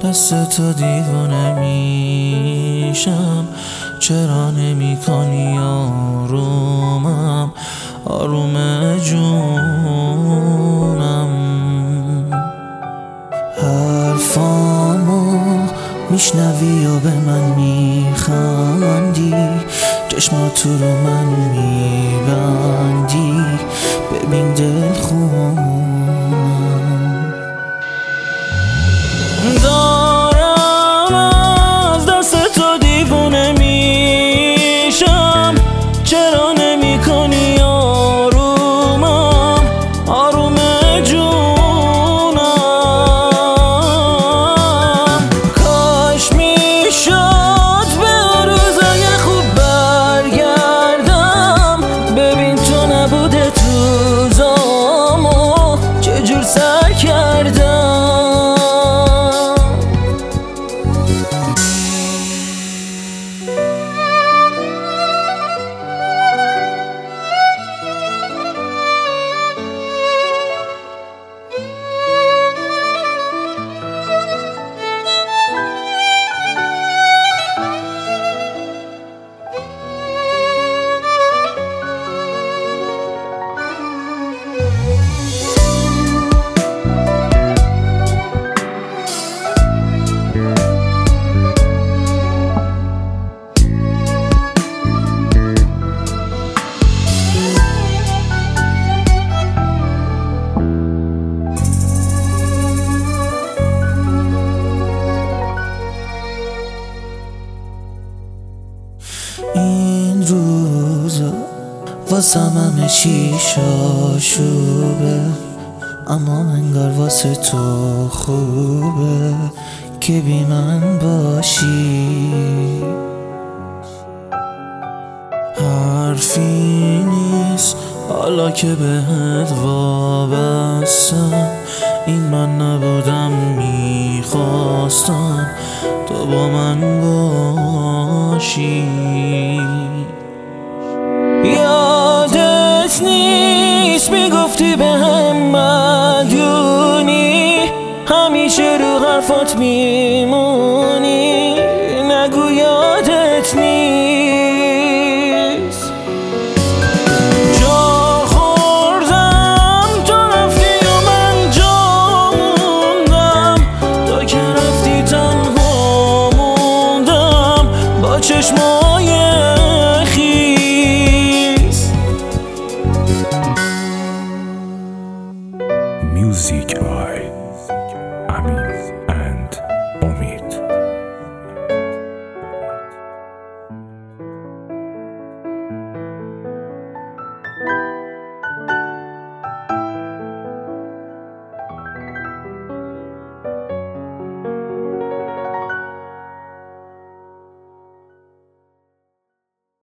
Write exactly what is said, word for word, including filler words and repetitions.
دست تو دیوونه میشم، چرا نمی کنی آرومم، آروم جونم. حرفامو میشنوی و به من میخندی، چشماتو رو من میبندی، ببین دل خونم. دارم از دست تو دیوونه میشم، چرا نمی کنی آرومم، آروم جونم. کاش میشد به روزای خوب برگردم، ببین تو نبوده تو زامو چجور سر کردم. این روزا واسم همه چی شاشوبه، اما انگار واسه تو خوبه که بی من باشی. حرفی نیست حالا که بهت وابستم، این من نبودم، میخواستم تو با من باشی. یادت نیست میگفتی به هم مدیونی، همیشه رو حرفات میمونی، نگو یادت نیست. جا خوردم تو رفتی و من جا موندم، تو که رفتی تنها موندم با چشمای خیس. Music by